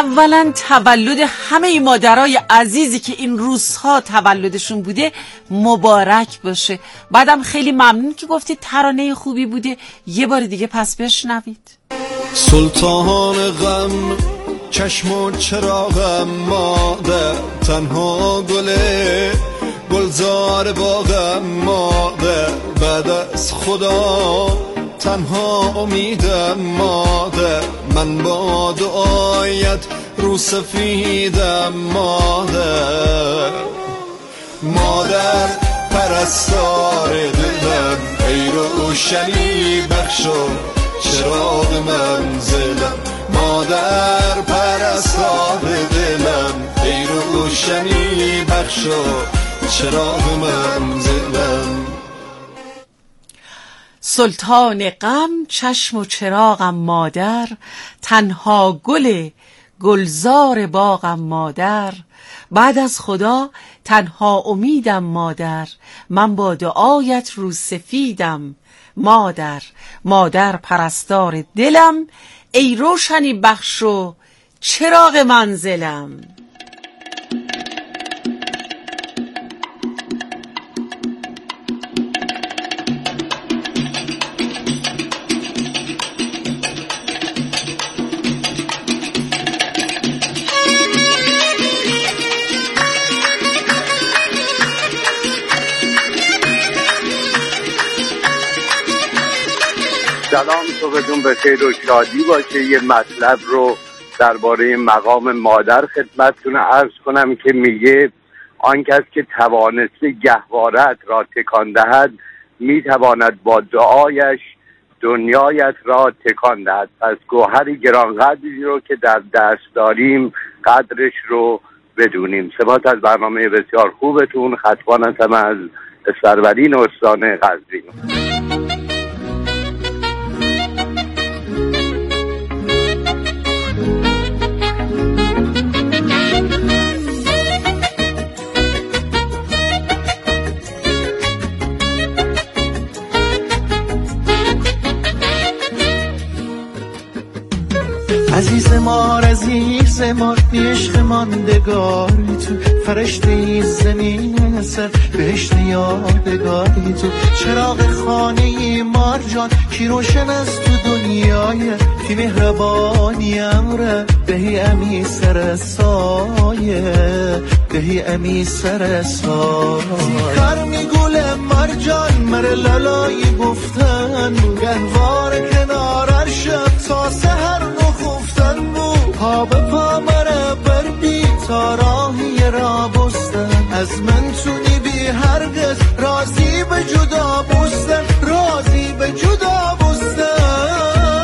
اولا تولد همه مادرای عزیزی که این روزها تولدشون بوده مبارک باشه. بعدم خیلی ممنون که گفتید ترانه خوبی بوده، یه بار دیگه پس بشنوید. سلطان غم چشم و چراغم مادر، تنها گلزار باغم مادر، بعد از خدا تنها امیدم مادر، من با دعایت رو سفیدم مادر. مادر پرستار دلم، ای روشنی بخش و چراغ منزلم، مادر پرستار دلم، ای روشنی بخش و چراغ منزلم. سلطان غم چشم و چراغم مادر، تنها گلزار باغم مادر، بعد از خدا تنها امیدم مادر، من با دعایت رو سفیدم مادر. مادر پرستار دلم، ای روشنی بخش و چراغ منزلم. سلام، صبحتون بخیر و شادی باشه. یه مطلب رو درباره مقام مادر خدمتتون عرض کنم که میگه آن کس که توانسته گهوارت را تکان دهد میتواند با دعایش دنیایت را تکان دهد. پس گوهری گرانقدری رو که در دست داریم قدرش رو بدونیم. سپاس از برنامه بسیار خوبتون. خطبانتم از سرورین استان قزوین. عزیز مار عشق ماندگاری تو، فرشته زمین سر بهشت یادگاری تو، چراغ خانه مار جان کی روشن است تو دنیای، کی مهربانی امره بهی امی سر سایه، بهی امی سر سایه. کار میگوله مار جان مر لالایی گفتن، گهوار کنار شب تا سهر نخفتن بو، پا به پا مره بر بی تا راهی را بستن، از من تونی بی هرگز راضی به جدا بستن، راضی به جدا بستن.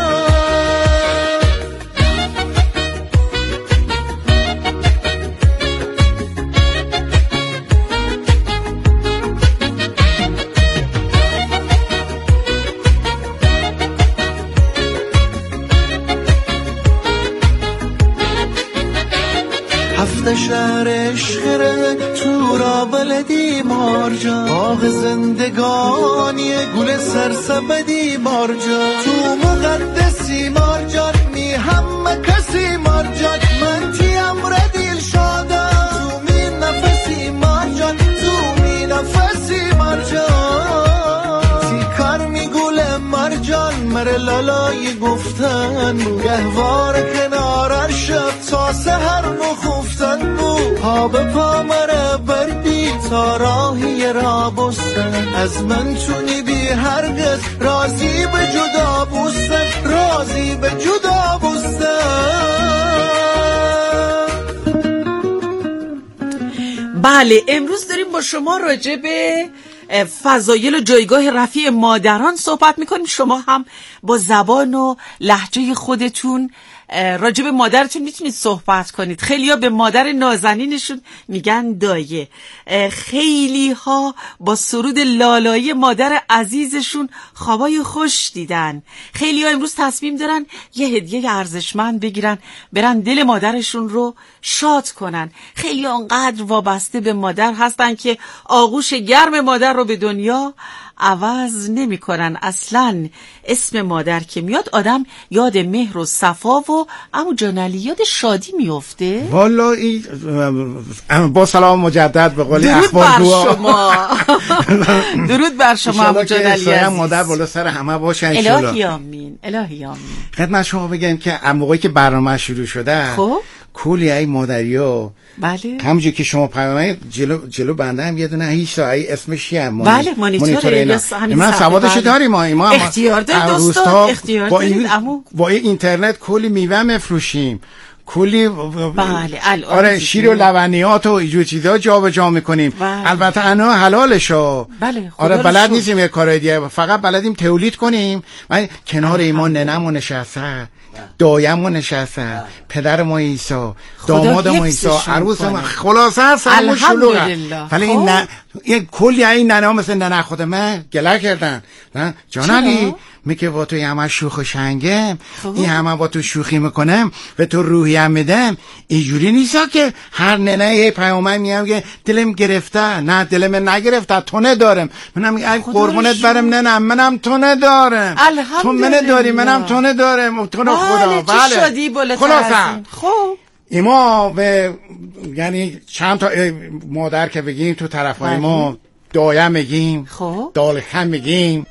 هفته شهر عشقره تو را بلدی مارجا، باغ زندگانی گل سرسبدی مارجا، تو مقدسی مارجان می همه کسی مارجان، من تیم ردیل شادم تو می نفسی مارجان، تو می نفسی مارجان. سی کار می گل مارجان مر لالایی گفتن، گهوار کنار شب تا سهر نخفتن بو، پا به پا مره بردی تا راهی را بستن، از من تونی بی هرگز راضی به جدا بستن، راضی به جدا بستن. بله، امروز داریم با شما راجع به فضایل و جایگاه رفیع مادران صحبت میکنیم. شما هم با زبان و لهجه خودتون راجع به مادرتون میتونید صحبت کنید. خیلی ها به مادر نازنینشون میگن دایه، خیلی ها با سرود لالایی مادر عزیزشون خوابای خوش دیدن، خیلی ها امروز تصمیم دارن یه هدیه ارزشمند بگیرن برن دل مادرشون رو شاد کنن. خیلی ها انقدر وابسته به مادر هستن که آغوش گرم مادر رو به دنیا عوض نمی کنن. اصلا اسم مادر که میاد آدم یاد مهر و صفا و عمو جانعلی یاد شادی میفته. والا این با سلام مجدد به قول اخبار شما. درود بر شما عمو جانعلی عزیز. مادر بالا سر همه باشه ان شاء الله. الهی آمین. الهی آمین. خدمت شما بگم که موقعی که برنامه شروع شده خب کلی ای مادریا بله همونجوری که شما پیامه جلو بنده هم یه دونه هیچ تا ای اسمش چیه بله مانیتوره من سوادش داریم ما اختیار دارید دوستان اختیار دارید با اینترنت کلی میوه میفروشیم کلی بله آره شیر و لبنیات و اینجور چیزا جابجا میکنیم البته انا حلالشو بله آره بلد نیستیم یه کارای دیگه فقط بلدیم تولید کنیم. من کنار ایمان ننمو نشسته دایمو نشسته پدر ما عیسی داماد ما عیسی عروس ما خلاصه سرمون شلوغه ولی این کلی این ننه مثل ننه خود من گله کردن جانعلی میگه با تو همه شوخ و شنگم این همه با تو شوخی میکنم و تو روحیم میدم اینجوری نیستا که هر ننه یه پیامه میگم که دلم گرفته نه دلم نگرفته تو ندارم منم ای قربونت برم نه منم تو ندارم تو منه داری منم تو ندارم تو رو خدا بله خلاصه خب ایما به یعنی چند تا مادر که بگیم تو طرفای ما دایم میگیم دالکم میگیم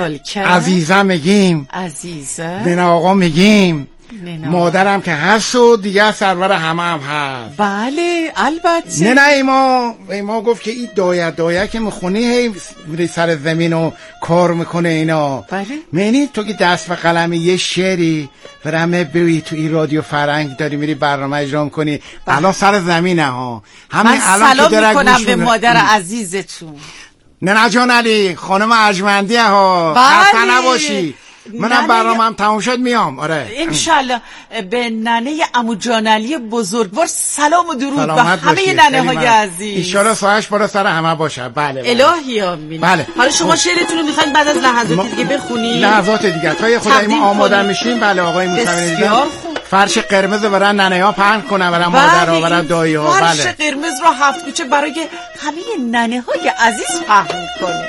عزیزم میگیم ننه آقا میگیم مادرم که هست و دیگه سرور همه هم هست بله البته نه ایما گفت که این دایه که میخونی هی میری سر زمین و کار میکنه اینا بله معنی تو که دست و قلم یه شعری برمه بوی تو این رادیو فرنگ داری میری برنامه اجرام کنی الان سر زمینه ها من سلام میکنم به مادر عزیزتون نه جانعلی خانم ارجمندی ها خسته نباشی منم برنامه هم تموم شد میام آره انشالله به ننه عمو جانعلی بزرگوار سلام و درود به همه ننه های عزیز انشالله سایش بالا سر همه باشه بله الهی آمین بله. حالا شما شعرتون رو میخواین بعد از لحظات دیگه بخونید لحظات دیگه تا خدای ما آماده میشیم بله آقای موسوی فرش قرمز برای ننه ها پهن کنن برای مادر ها برای دایی ها فرش قرمز رو هفت کوچه برای همه ننه های عزیز پهن کنه.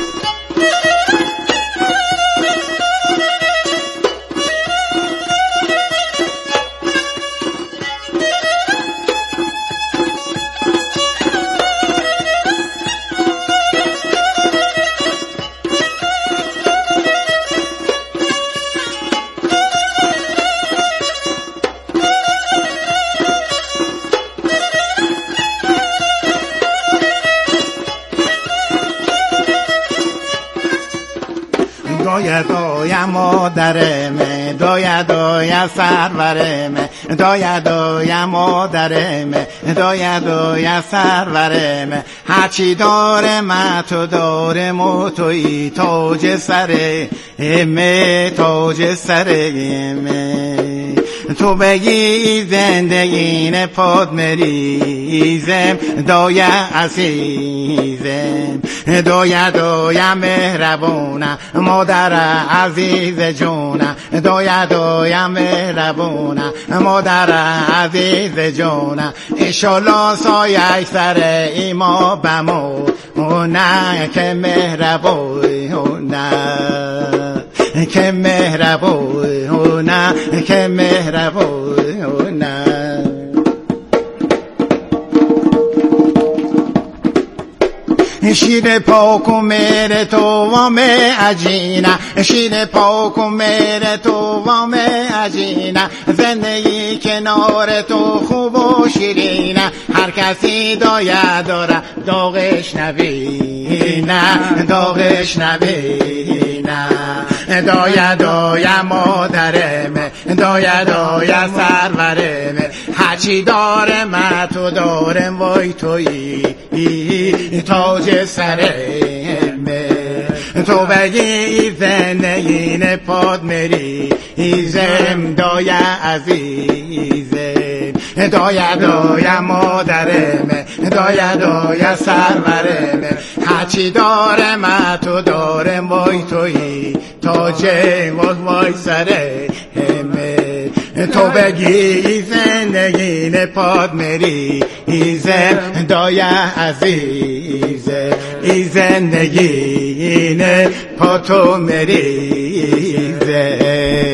دایا مادرمه دایا سرورمه دایا مادرمه دایا سرورمه هرچی دارم تو دارم و توی تاج سرمه تاج سرمه تو بگی زندگی نپاد مریزم دایا عزیزم دایا مهربونم مادر عزیز جونم دایا مهربونم مادر عزیز جونم انشالله سایه سر ایما بمونه که مهربونه که مهربونه که مهربونه شیر پاک و مهر تو وام عجینه شیر پاک و مهر تو وام عجینه زندگی کنار تو خوب و شیرینه هر کسی دایه داره داغش نبینه داغش نبینه دایا مادرمه دایا سرورمه هرچی دارم تو دارم وای تویی تاج سرمه تو بگی زندگی نپاد مری ایزم دایا عزیزم دایا مادرمه دایا سرورمه هرچی دارم تو دارم وای تویی تاج وای سرمه تو بگی زندگی پاد مریزم دای عزیزه ای زندگی پا تو مریزه.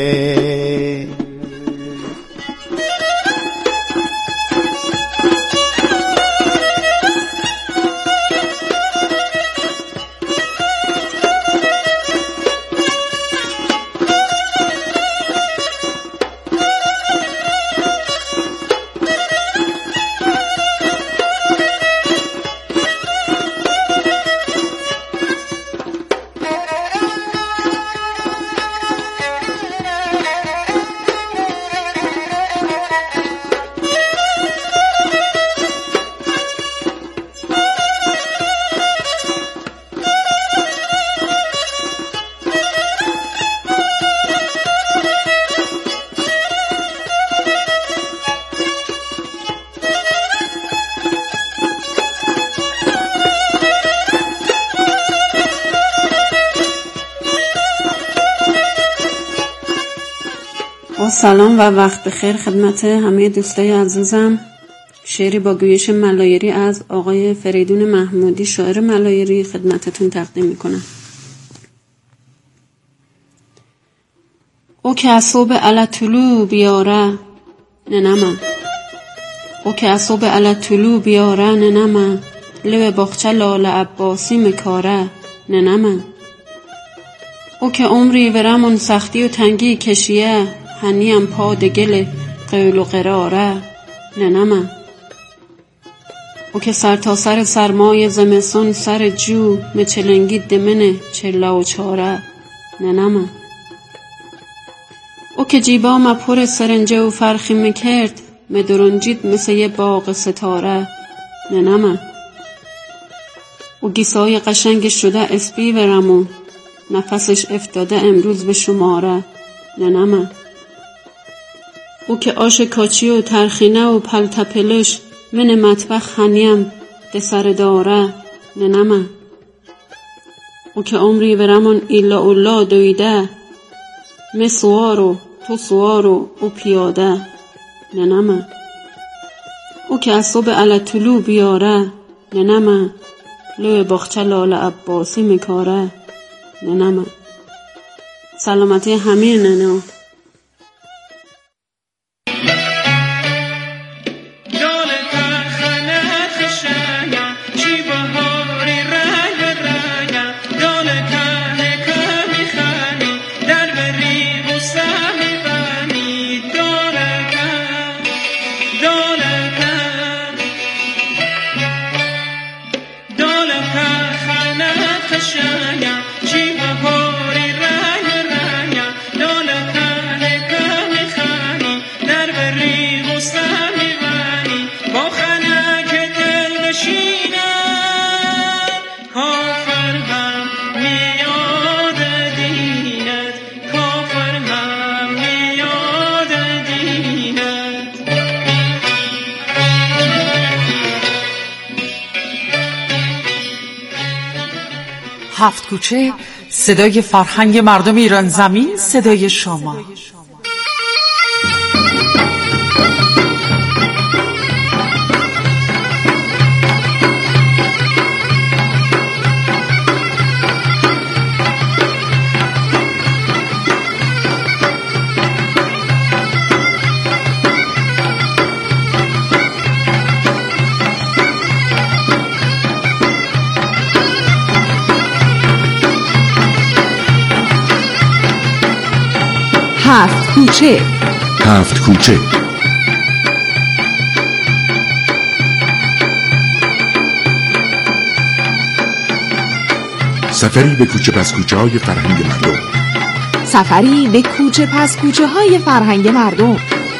سلام و وقت بخیر خدمت همه دوستای عزیزم. شعری با گویش ملایری از آقای فریدون محمودی شاعر ملایری خدمتتون تقدیم میکنم. او که اصوب علی طلوع بیاره ننمه، او که اصوب علی طلوع بیاره ننمه، لب باغچه لال عباسی مکاره ننمه، او که عمری ورمون سختی و تنگی کشیه، هنیم پا دگل قول و قراره ننمه، او که سر تا سر سرمای زمستون سر جو مچلنگی دمنه چلا و چاره ننمه، او که جیبا ما پر سرنجه و فرخی میکرد مدرنجید مثل یه باغ ستاره ننمه، او گیسای قشنگ شده اسبی ورمو نفسش افتاده امروز به شماره ننمه، او که آش کاچی و ترخینه و پلتپلش من مطبخ هنیم دسر داره ننمه، او که عمری برمون ایلا اولا دویده می سوارو تو سوارو او پیاده ننمه، او که اصوب علی طلوع بیاره ننمه، لوی باغچه لال عباسی مکاره ننمه. سلامتی همه ننو. هفت کوچه، صدای فرهنگ مردم ایران زمین، صدای شما. هفت کوچه. هفت کوچه. سفری به کوچه پس کوچه های فرهنگ مردم. سفری به کوچه پس کوچه های فرهنگ مردم.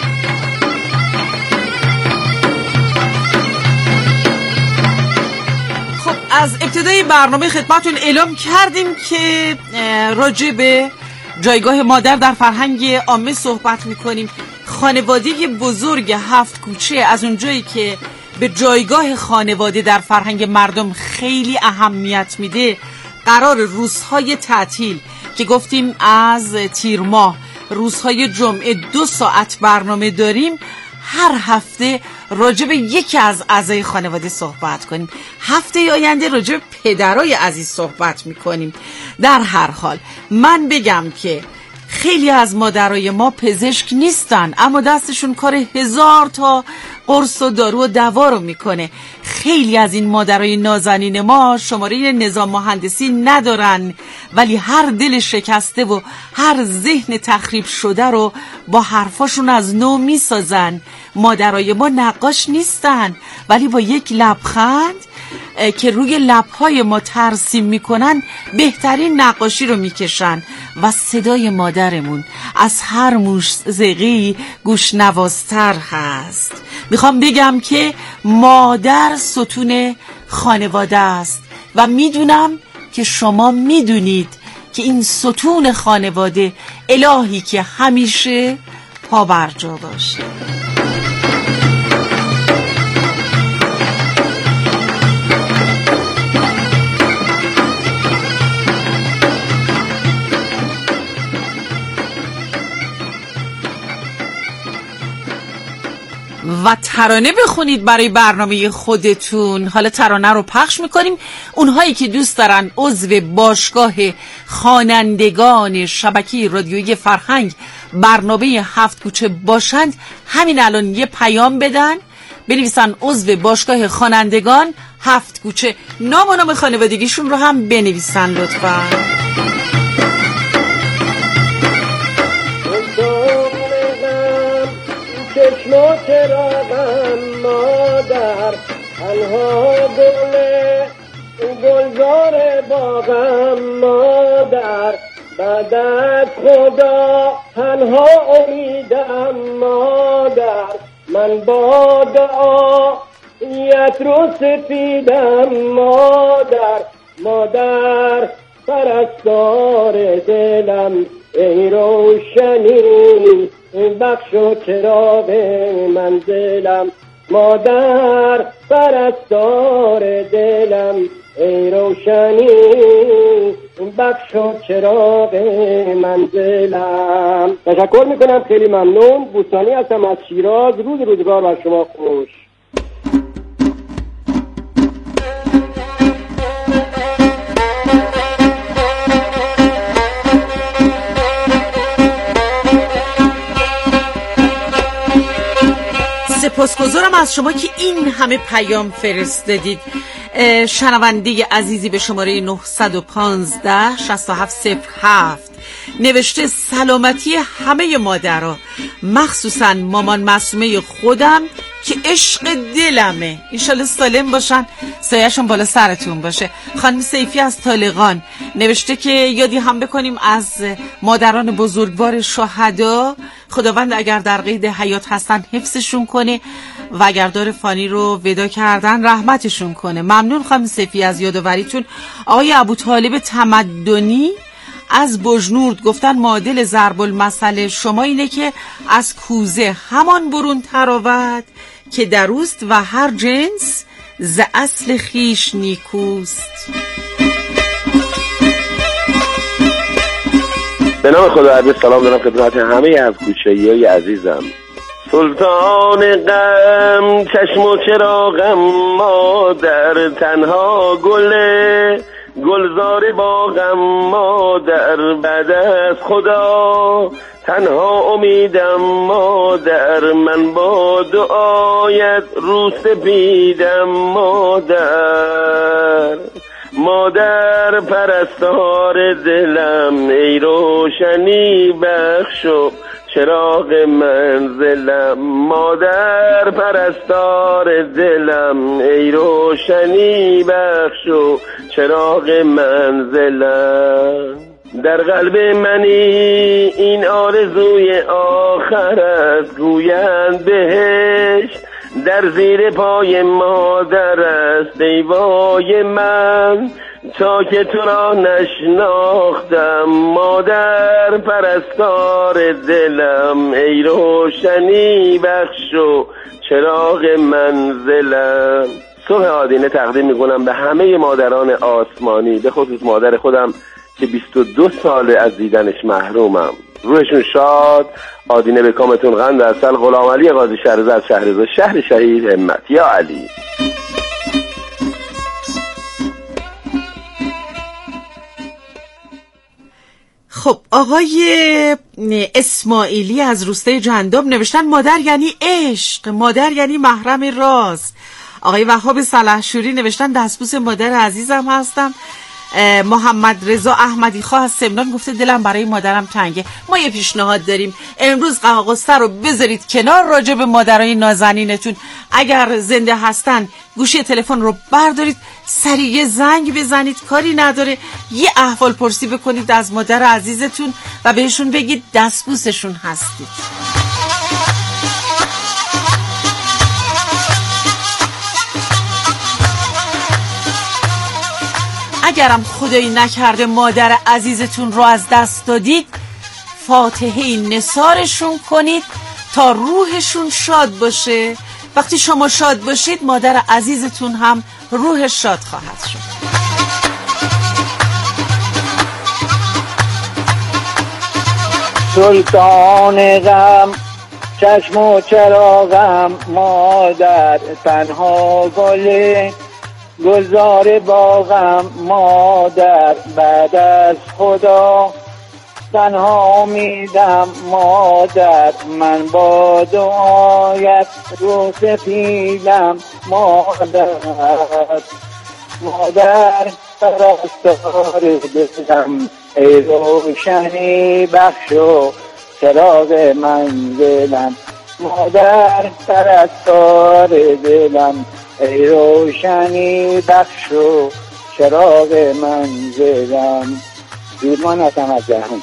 خب از ابتدای برنامه خدمتتون اعلام کردیم که راجع به جایگاه مادر در فرهنگ عامه صحبت میکنیم. خانواده بزرگ هفت کوچه از اونجایی که به جایگاه خانواده در فرهنگ مردم خیلی اهمیت میده، قرار روزهای تعطیل که گفتیم از تیر ماه روزهای جمعه 2 ساعت برنامه داریم، هر هفته راجع به یکی از اعضای خانواده صحبت کنیم. هفته آینده راجع به پدرای عزیز صحبت میکنیم. در هر حال من بگم که خیلی از مادرای ما پزشک نیستن، اما دستشون کار 1000 تا قرص و دارو و دوا رو میکنه. خیلی از این مادرای نازنین ما شماره نظام مهندسی ندارن، ولی هر دل شکسته و هر ذهن تخریب شده رو با حرفاشون از نو میسازن. مادرای ما نقاش نیستن، ولی با یک لبخند که روی لبهای ما ترسیم میکنن بهترین نقاشی رو میکشن. و صدای مادرمون از هر موسیقی گوشنوازتر هست. میخوام بگم که مادر ستون خانواده است و میدونم که شما میدونید که این ستون خانواده الهی که همیشه پابرجا باشه. و ترانه بخونید برای برنامه خودتون. حالا ترانه رو پخش میکنیم. اونهایی که دوست دارن عضو باشگاه خوانندگان شبکه رادیویی فرهنگ برنامه 7 کوچه باشند، همین الان یه پیام بدن، بنویسن عضو باشگاه خوانندگان 7 کوچه، نام و نام خانوادگیشون رو هم بنویسن لطفا. چشم چراغم مادر، تنها گلزار باغم مادر، بعد از خدا تنها امیدم مادر، من با دعایت رو سفیدم مادر، مادر پرستار دلم، ای روشنی بخش و چراغ منزلم، مادر پرستار دلم، ای روشنی بخش و چراغ منزلم. تشکر میکنم، خیلی ممنون. بوستانی هستم از شیراز. روزگار بر شما خوش. سپاسگزارم از شما که این همه پیام فرستادید. شنونده عزیزی به شماره 915 6707 نوشته سلامتی همه مادرها، مخصوصا مامان معصومه خودم که عشق دلمه، انشالله سالم باشن، سایه‌شون بالا سرتون باشه. خانم سیفی از طالقان نوشته که یادی هم بکنیم از مادران بزرگوار شهدا، خداوند اگر در قید حیات هستن حفظشون کنه و اگر دار فانی رو ودا کردن رحمتشون کنه. ممنون خانم سیفی از یادآوریتون. آقای ابوطالب تمدنی از بجنورد گفتن معادل ضرب المثل شما اینه که از کوزه همان برون تراود که دروست و هر جنس ز اصل خیش نیکوست. به نام خدا عرض سلام دارم خدمت همه از کوچه‌ای عزیزم. سلطان غم چشم و چراغم مادر، تنها گلزار باغم مادر، بعد از خدا تنها امیدم مادر، من با دعایت رو سپیدم مادر، مادر پرستار دلم، ای روشنی بخش و چراغ منزلم، مادر پرستار دلم، ای روشنی بخش و چراغ منزلم. در قلب منی این آرزوی آخر است، گویند بهشت در زیر پای مادر است، ای وای من تا که تو را نشناختم، مادر پرستار دلم، ای روشنی بخش و چراغ منزلم. صبح آدینه تقدیم میکنم به همه مادران آسمانی، به خصوص مادر خودم که 22 سال از دیدنش محرومم. روحشون شاد. آدینه به کامتون قند اصل. غلام علی قاضی شهرزاد شهرزاد شهر شهید همت. یا علی. خب آقای اسماعیلی از روستای جنداب نوشتن مادر یعنی عشق، مادر یعنی محرم راز. آقای وهاب سلحشوری نوشتن دستبوس مادر عزیزم هستم. محمد رضا احمدی خواه از سمنان گفته دلم برای مادرم تنگه. ما یه پیشنهاد داریم، امروز قهقسته رو بذارید کنار، راجع به مادرای نازنینتون اگر زنده هستن گوشی تلفن رو بردارید، سریع زنگ بزنید، کاری نداره، یه احوال پرسی بکنید از مادر عزیزتون و بهشون بگید دستبوسشون هستید. اگرم خدایی نکرده مادر عزیزتون رو از دست دادید، فاتحه نثارشون کنید تا روحشون شاد باشه. وقتی شما شاد باشید مادر عزیزتون هم روحش شاد خواهد شد. سلطان غم چشم و چراغم، مادر تنها گله گلزار باغم، مادر بعد از خدا تنها امیدم، مادر من با دعایت رو سفیدم، مادر پرستار دلم ای روشنی بخش و چراغ منزلم، مادر پرستار دلم ای روشنی بخش و چراغ منزلم. درمان هستم از جهان.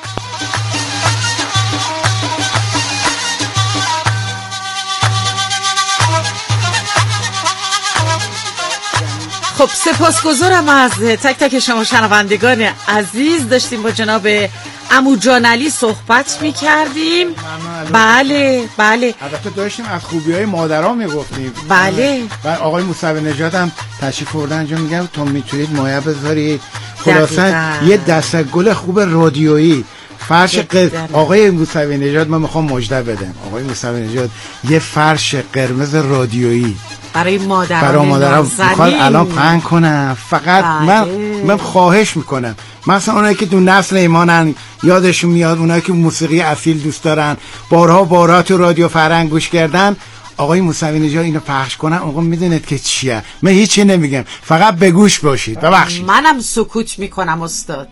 خب سپاسگزارم از تک تک شما شنوندگان عزیز. داشتیم با جناب عمو جان علی صحبت می‌کردیم. بله بله، البته داشتیم از خوبی‌های مادرها میگفتیم. بله. و آقای موسوی نژاد هم تشریف آوردن اینجا، میگم تو میتونید مایه بذارید. خلاصا یه دسته گل خوب رادیویی فرش آقای موسوی نژاد من میخوام مژده بدم. آقای موسوی نژاد یه فرش قرمز رادیویی برای مادران میخواد الان پهن کنم. فقط من خواهش میکنم مثلا اونایی که تو نسل ایمانن یادشون میاد، اونایی که موسیقی اصیل دوست دارن، بارها تو رادیو فرهنگ گوش کردن، آقای موسوی نژاد اینو پخش کنن. آقا میدونید که چیه، من هیچی نمیگم، فقط به گوش باشید. ببخشید منم سکوت میکنم استاد.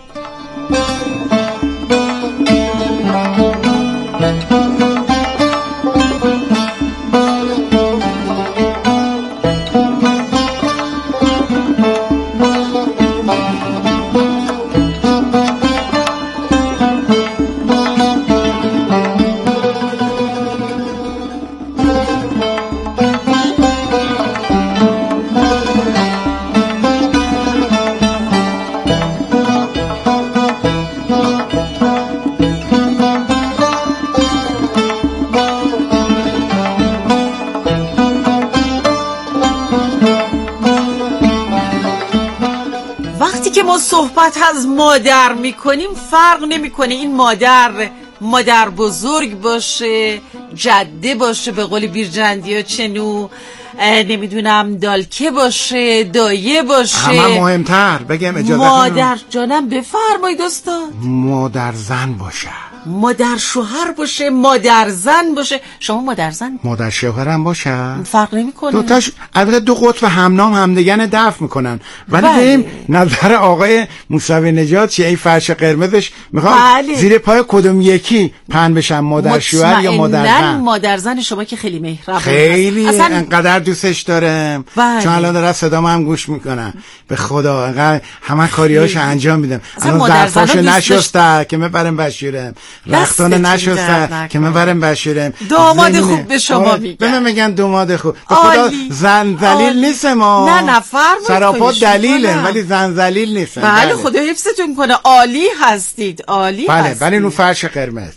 صحبت از مادر میکنیم فرق نمیکنه این مادر بزرگ باشه، جده باشه، به قول بیرجندی ها چنو، نمیدونم دالکه باشه، دایه باشه. همه مهمتر بگم اجازه مادر جانم بفرمایید استاد. مادر زن باشه، مادر شوهر باشه، مادر زن باشه. شما مادر زن؟ مادر شوهرم باشه، فرق نمیکنه. دوتاش البته دو قطب همنام همدیگه دفع میکنن. ولی بریم نظر آقای موسوی نژاد چیه؟ این فرش قرمزش میخواد زیر پای کدوم یکی پهن بشن، مادر شوهر یا مادر زن؟ مادر زن شما که خیلی مهربون، خیلی انقدر دوستش دارم. چون الان داره صدام هم گوش میکنم، به خدا انقدر همه کاریاشو انجام میدم. الان ظرفاشو نشسته که ببرم بشورم، رختان نشسته که ببرم بشورم. داماد خوب به شما میگم. به من میگن داماد خوب. به خدا زن ذلیل نیست ما. نه فرمایید. سراپا دلیله ولی زن ذلیل نیست. بله خدا حفظتون کنه. عالی هستید، عالی هستید. بله نو فرش قرمز.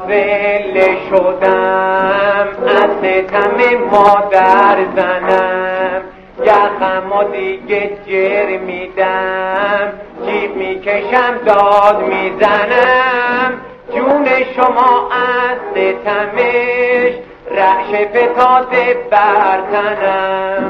زله شدم از ستم مادر زنم یخم و دیگه جر میدم جیب میکشم داد میزنم جون شما از ستمش رعش فتاده برتنم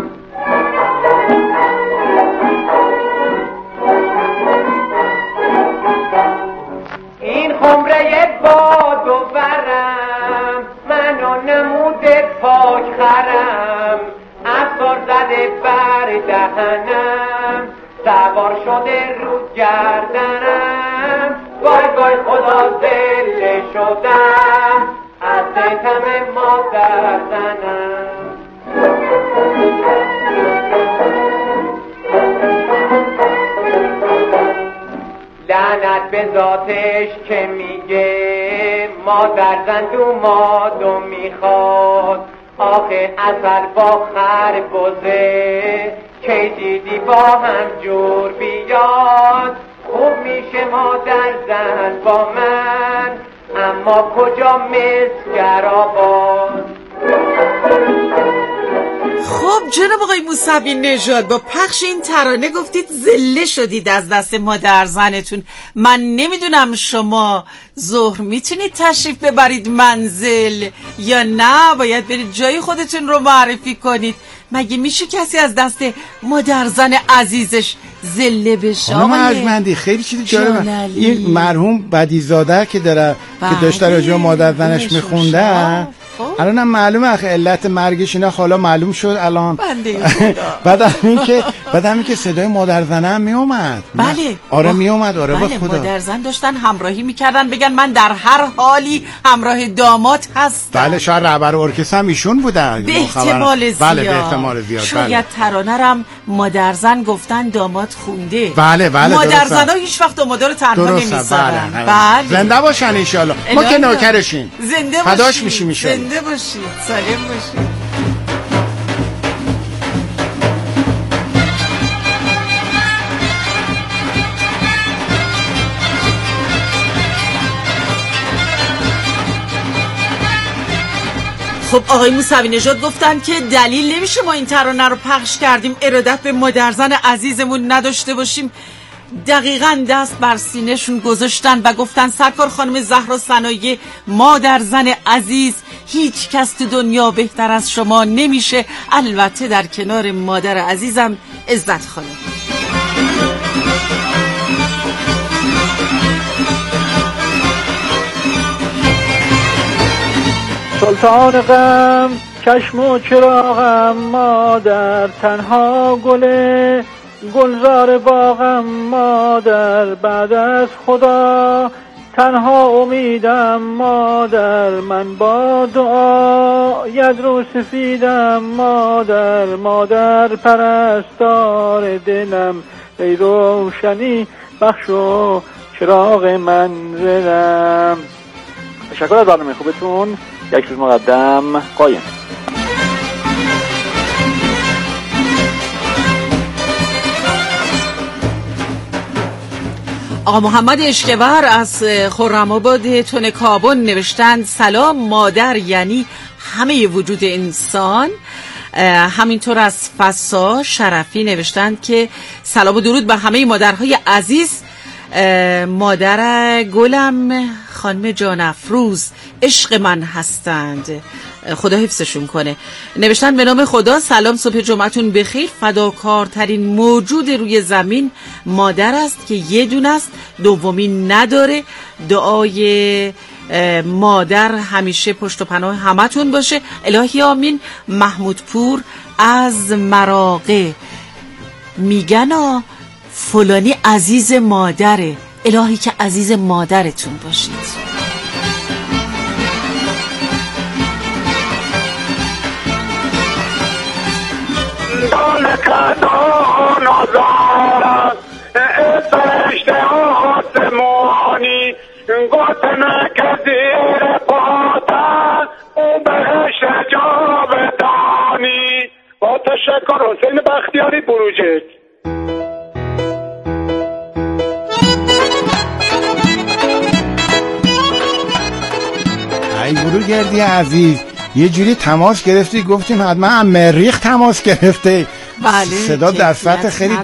این خمره باد و برم منو نموده پاک خرم افسار زده بر دهنم سوار شده رو گردنم وای وای خدا زله شدم از ستم مادر زنم لعنت به ذاتش که میگه مادر زن دومادو میخواد آخه اصل با خربزه که دیدی با هم جور بیاد خوب میشه مادر زن با من اما کجا مسگر آباد. خب جناب آقای موسوی نژاد، با پخش این ترانه گفتید زله شدید از دست مادر زنتون. من نمیدونم شما ظهر میتونید تشریف ببرید منزل یا نه باید برید جای خودتون رو معرفی کنید؟ مگه میشه کسی از دست مادر زن عزیزش زله بشه؟ خانم ارجمندی خیلی چیزی جالبه. این مرحوم بدیزاده که داره که داشته راجع به مادر زنش میخونده الان هم معلومه علت مرگش اینا حالا معلوم شد الان. بعد همین که صدای مادر زنه هم میومد. بله آره میومد. آره بله خدا. مادر زن داشتن همراهی میکردن بگن من در هر حالی همراه داماد هستم. بله شاید رهبر ارکستر هم ایشون بودن به احتمال زیاد. بله به احتمال زیاد. شاید ترانه رم مادر زن گفتن داماد خونده. بله مادر زن‌ها هیچ وقت دامادا رو تنها نمیذارن. بله زنده باشن ان شاء الله. ما که نوکرشیم. زنده باشید. فداش میشیم ان شاء الله. زنده باشید. سالم باشید. خب آقای موسوی نژاد گفتن که دلیل نمیشه ما این ترانه رو پخش کردیم ارادت به مادرزن عزیزمون نداشته باشیم. دقیقاً دست بر سینه‌شون گذاشتن و گفتن سرکار خانم زهرا ثنایی مادرزن عزیز هیچ کس تو دنیا بهتر از شما نمیشه، البته در کنار مادر عزیزم عزت خانم. سلطان غم چشم و چراغم مادر تنها گله گلزار باغم مادر بعد از خدا تنها امیدم مادر من با دعا ید رو سفیدم مادر پرستار دلم ای روشنی بخش و چراغ منزلم. تشکر از برنامه خوبتون. یک روز مقدم قایم. آقا محمد اشکبر از خرم‌آباد تن کابون نوشتند سلام مادر یعنی همه وجود انسان. همینطور از فسا شرفی نوشتند که سلام و درود به همه مادرهای عزیز. مادر گلم خانم جان افروز عشق من هستند، خدا حفظشون کنه. نوشتن به نام خدا سلام صبح جمعتون بخیر. فداکارترین موجود روی زمین مادر است که یه دونه است دومی نداره. دعای مادر همیشه پشت و پناه همتون باشه. الهی آمین. محمود پور از مراغه میگن فلانی عزیز مادره. الهی که عزیز مادرتون باشید. فرشته آسمانی گفتن که زیر پاتن اون بهشت جاودانی. با تشکر حسین بختیاری بروجرد. شاگردی عزیز یه جوری تماس گرفتی گفتیم حتما مریخ تماس گرفته. بله صدا در سطح خیلی